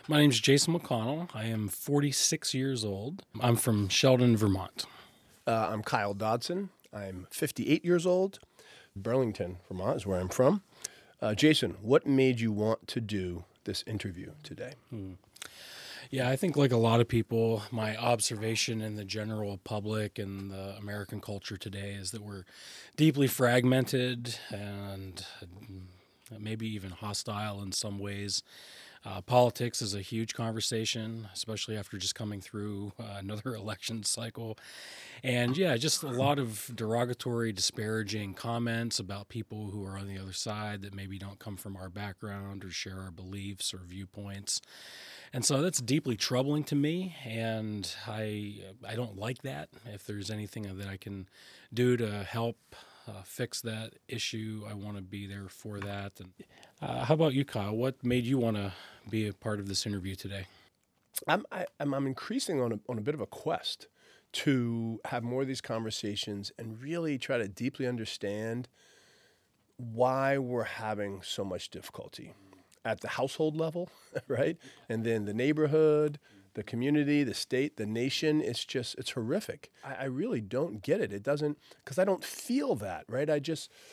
My name's Jason McConnell. I am 46 years old. I'm from Sheldon, Vermont. I'm Kyle Dodson. I'm 58 years old. Burlington, Vermont is where I'm from. Jason, what made you want to do this interview today? Yeah, I think like a lot of people, my observation in the general public and the American culture today is that we're deeply fragmented and maybe even hostile in some ways. Politics is a huge conversation, especially after just coming through another election cycle. And yeah, just a lot of derogatory, disparaging comments about people who are on the other side that maybe don't come from our background or share our beliefs or viewpoints. And so that's deeply troubling to me, and I don't like that. If there's anything that I can do to help fix that issue, I want to be there for that. And how about you, Kyle? What made you want to be a part of this interview today? I'm increasing on a bit of a quest to have more of these conversations and really try to deeply understand why we're having so much difficulty at the household level, right? And then the neighborhood, the community, the state, the nation. It's horrific. I really don't get it. It doesn't, because I don't feel that, right? I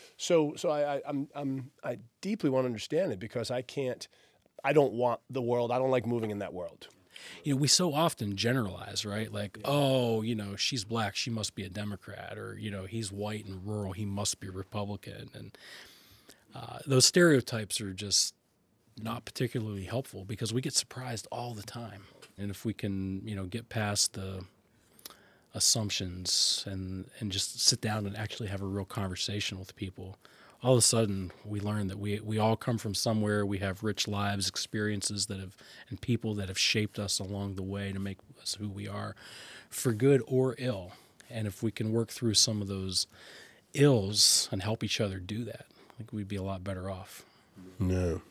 deeply want to understand it because I don't want the world. I don't like moving in that world. You know, we so often generalize, right? Like, oh, she's black, she must be a Democrat, or, he's white and rural, he must be a Republican. And those stereotypes are just not particularly helpful because we get surprised all the time. And if we can, get past the assumptions and just sit down and actually have a real conversation with people, all of a sudden we learn that we all come from somewhere. We have rich lives, experiences and people that have shaped us along the way to make us who we are, for good or ill. And if we can work through some of those ills and help each other do that, I think we'd be a lot better off. No.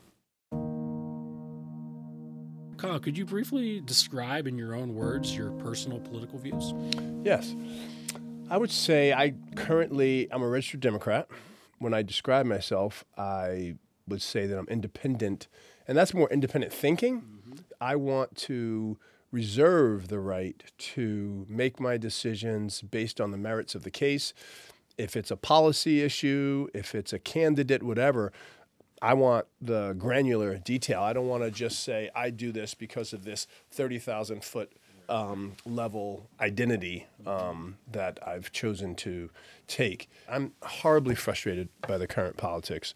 Kyle, could you briefly describe in your own words your personal political views? Yes. I would say I'm a registered Democrat. When I describe myself, I would say that I'm independent, and that's more independent thinking. Mm-hmm. I want to reserve the right to make my decisions based on the merits of the case. If it's a policy issue, if it's a candidate, whatever, I want the granular detail. I don't want to just say, I do this because of this 30,000-foot level identity that I've chosen to take. I'm horribly frustrated by the current politics.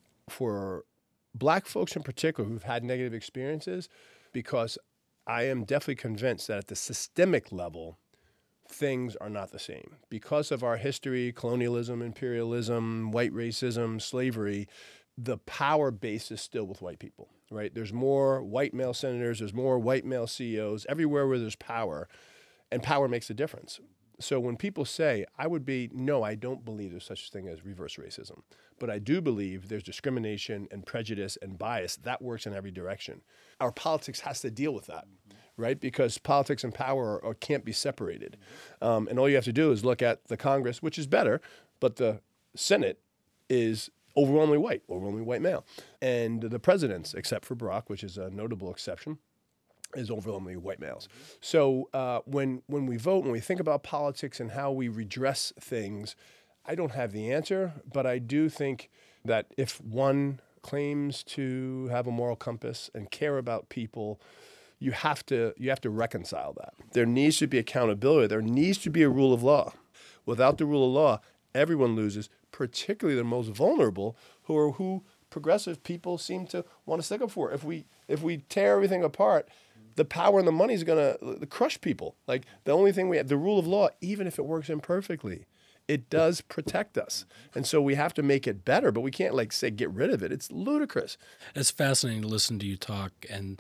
For black folks in particular who've had negative experiences, because I am definitely convinced that at the systemic level, things are not the same. Because of our history, colonialism, imperialism, white racism, slavery, the power base is still with white people, right? There's more white male senators, there's more white male CEOs, everywhere where there's power, and power makes a difference. So when people say, no, I don't believe there's such a thing as reverse racism, but I do believe there's discrimination and prejudice and bias. That works in every direction. Our politics has to deal with that, right? Because politics and power can't be separated. And all you have to do is look at the Congress, which is better, but the Senate is overwhelmingly white male. And the presidents, except for Barack, which is a notable exception, is overwhelmingly white males. So when we vote, when we think about politics and how we redress things, I don't have the answer, but I do think that if one claims to have a moral compass and care about people, you have to reconcile that. There needs to be accountability. There needs to be a rule of law. Without the rule of law, everyone loses, particularly the most vulnerable, who progressive people seem to want to stick up for. If we tear everything apart, the power and the money is going to crush people. Like, the only thing we have, the rule of law, even if it works imperfectly, it does protect us. And so we have to make it better, but we can't say get rid of it. It's ludicrous. It's fascinating to listen to you talk. And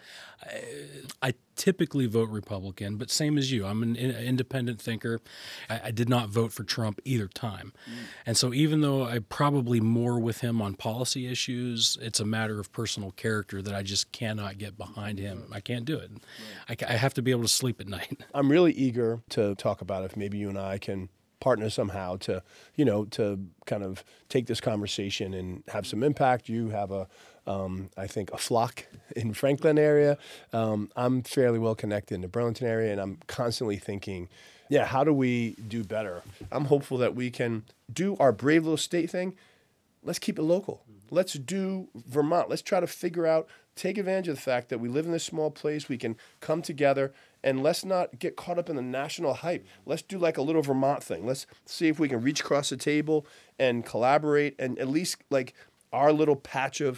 I typically vote Republican, but same as you, I'm an independent thinker. I did not vote for Trump either time. And so even though I'm probably more with him on policy issues, it's a matter of personal character that I just cannot get behind him. I can't do it. I have to be able to sleep at night. I'm really eager to talk about if maybe you and I can partner somehow to kind of take this conversation and have some impact. You have a I think a flock in Franklin area. I'm fairly well connected in the Burlington area, and I'm constantly thinking, yeah, how do we do better? I'm hopeful that we can do our brave little state thing. Let's keep it local. Let's do Vermont. Let's try to figure out, take advantage of the fact that we live in this small place. We can come together, and let's not get caught up in the national hype. Let's do like a little Vermont thing. Let's see if we can reach across the table and collaborate, and at least like our little patch of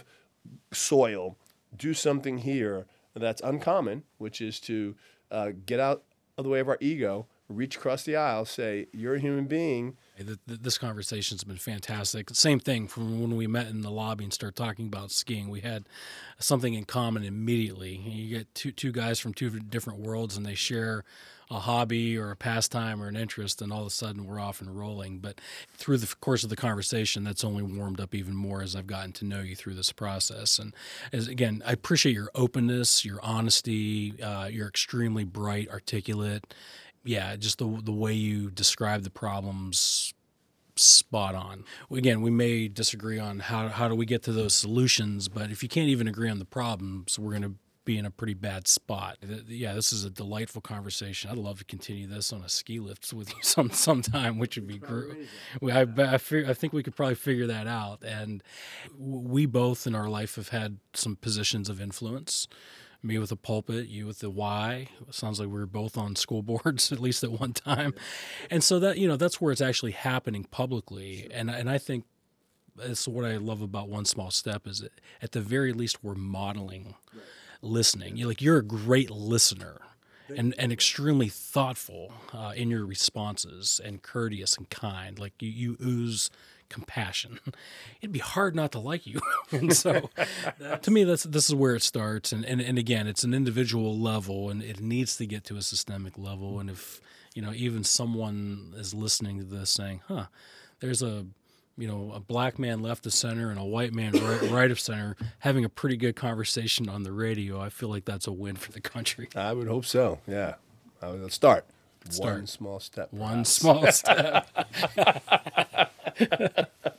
soil, do something here that's uncommon, which is to get out of the way of our ego, reach across the aisle, say, you're a human being. This conversation's been fantastic. Same thing from when we met in the lobby and started talking about skiing. We had something in common immediately. You get two guys from two different worlds, and they share a hobby or a pastime or an interest, and all of a sudden we're off and rolling. But through the course of the conversation, that's only warmed up even more as I've gotten to know you through this process. And again, I appreciate your openness, your honesty. You're extremely bright, articulate. Yeah, just the way you describe the problems, spot on. Again, we may disagree on how do we get to those solutions, but if you can't even agree on the problems, we're going to be in a pretty bad spot. Yeah, this is a delightful conversation. I'd love to continue this on a ski lift with you sometime, which would be great. I think we could probably figure that out. And we both in our life have had some positions of influence. Me with the pulpit, you with the Y. It sounds like we were both on school boards, at least at one time. And so that, that's where it's actually happening publicly. And I think that's what I love about One Small Step is that at the very least we're modeling listening. You're a great listener and extremely thoughtful in your responses and courteous and kind. Like you ooze compassion. It'd be hard not to like you. And so to me, this is where it starts. And again, it's an individual level and it needs to get to a systemic level. And if, even someone is listening to this saying, there's a black man left of center and a white man right of center having a pretty good conversation on the radio, I feel like that's a win for the country. I would hope so. Yeah. Let's start. One small step. One small step.